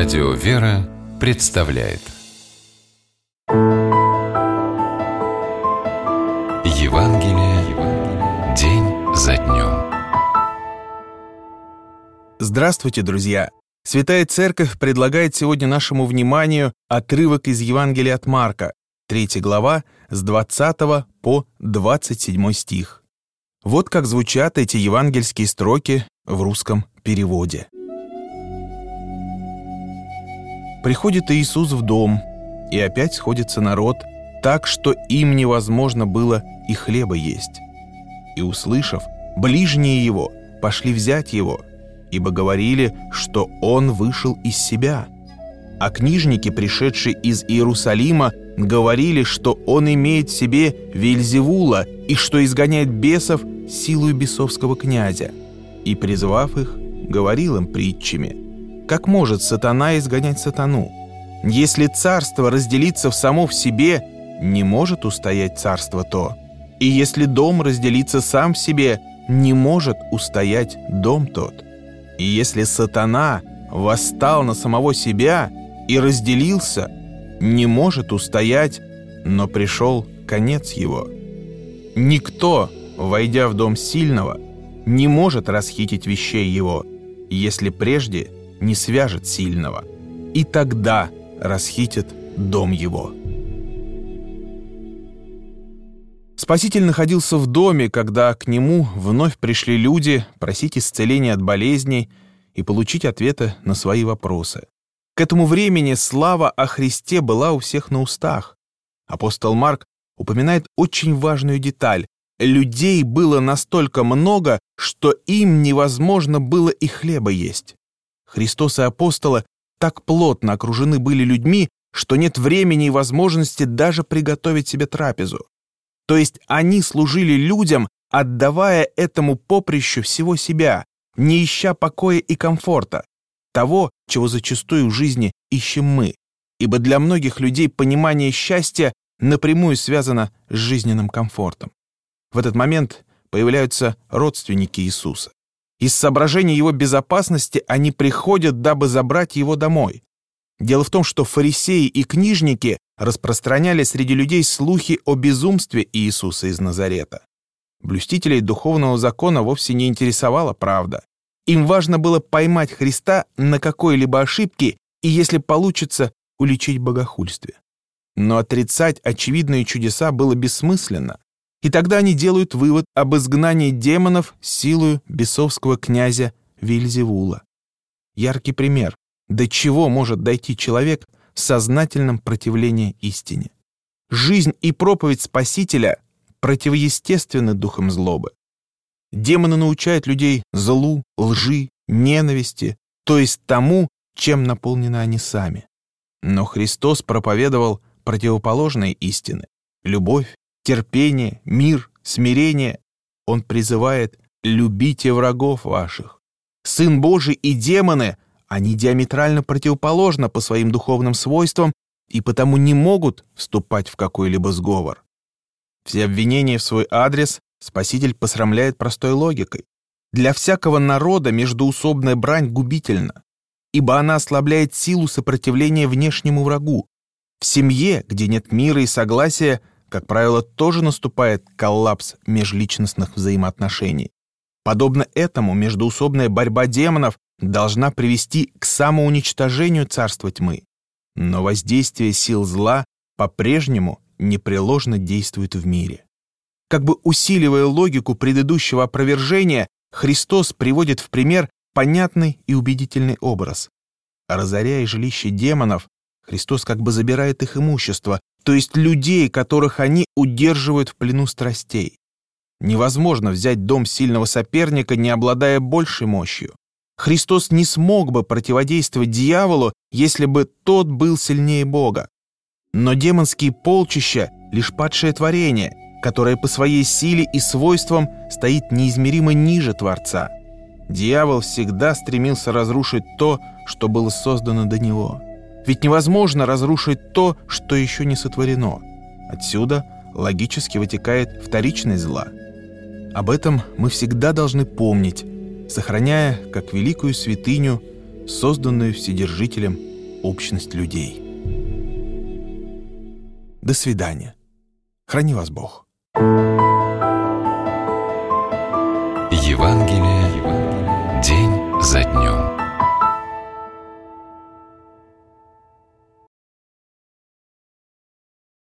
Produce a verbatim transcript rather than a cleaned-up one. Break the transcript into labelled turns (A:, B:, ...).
A: Радио «Вера» представляет Евангелие день за днем.
B: Здравствуйте, друзья! Святая Церковь предлагает сегодня нашему вниманию отрывок из Евангелия от Марка, третья глава, с двадцатого по двадцать седьмой стих. Вот как звучат эти евангельские строки в русском переводе. Приходит Иисус в дом, и опять сходится народ, так что им невозможно было и хлеба есть. И, услышав, ближние его пошли взять его, ибо говорили, что он вышел из себя. А книжники, пришедшие из Иерусалима, говорили, что он имеет в себе Вельзевула и что изгоняет бесов силою бесовского князя. И, призвав их, говорил им притчами: как может сатана изгонять сатану? Если царство разделится в само в себе, не может устоять царство то. И если дом разделится сам в себе, не может устоять дом тот. И если сатана восстал на самого себя и разделился, не может устоять, но пришел конец его. Никто, войдя в дом сильного, не может расхитить вещей его, если прежде не свяжет сильного, и тогда расхитит дом его. Спаситель находился в доме, когда к нему вновь пришли люди просить исцеления от болезней и получить ответы на свои вопросы. К этому времени слава о Христе была у всех на устах. Апостол Марк упоминает очень важную деталь. Людей было настолько много, что им невозможно было и хлеба есть. Христос и апостолы так плотно окружены были людьми, что нет времени и возможности даже приготовить себе трапезу. То есть они служили людям, отдавая этому поприщу всего себя, не ища покоя и комфорта, того, чего зачастую в жизни ищем мы, ибо для многих людей понимание счастья напрямую связано с жизненным комфортом. В этот момент появляются родственники Иисуса. Из соображений его безопасности они приходят, дабы забрать его домой. Дело в том, что фарисеи и книжники распространяли среди людей слухи о безумстве Иисуса из Назарета. Блюстителей духовного закона вовсе не интересовала правда. Им важно было поймать Христа на какой-либо ошибке и, если получится, уличить в богохульстве. Но отрицать очевидные чудеса было бессмысленно. И тогда они делают вывод об изгнании демонов силою бесовского князя Вельзевула. Яркий пример, до чего может дойти человек в сознательном противлении истине. Жизнь и проповедь Спасителя противоестественны духом злобы. Демоны научают людей злу, лжи, ненависти, то есть тому, чем наполнены они сами. Но Христос проповедовал противоположные истины — любовь, терпение, мир, смирение. Он призывает: «Любите врагов ваших». Сын Божий и демоны, они диаметрально противоположны по своим духовным свойствам и потому не могут вступать в какой-либо сговор. Все обвинения в свой адрес Спаситель посрамляет простой логикой. Для всякого народа междоусобная брань губительна, ибо она ослабляет силу сопротивления внешнему врагу. В семье, где нет мира и согласия, как правило, тоже наступает коллапс межличностных взаимоотношений. Подобно этому, междоусобная борьба демонов должна привести к самоуничтожению царства тьмы. Но воздействие сил зла по-прежнему непреложно действует в мире. Как бы усиливая логику предыдущего опровержения, Христос приводит в пример понятный и убедительный образ. Разоряя жилище демонов, Христос как бы забирает их имущество, то есть людей, которых они удерживают в плену страстей. Невозможно взять дом сильного соперника, не обладая большей мощью. Христос не смог бы противодействовать дьяволу, если бы тот был сильнее Бога. Но демонские полчища — лишь падшее творение, которое по своей силе и свойствам стоит неизмеримо ниже Творца. Дьявол всегда стремился разрушить то, что было создано до него. Ведь невозможно разрушить то, что еще не сотворено. Отсюда логически вытекает вторичность зла. Об этом мы всегда должны помнить, сохраняя как великую святыню, созданную Вседержителем общность людей. До свидания. Храни вас Бог.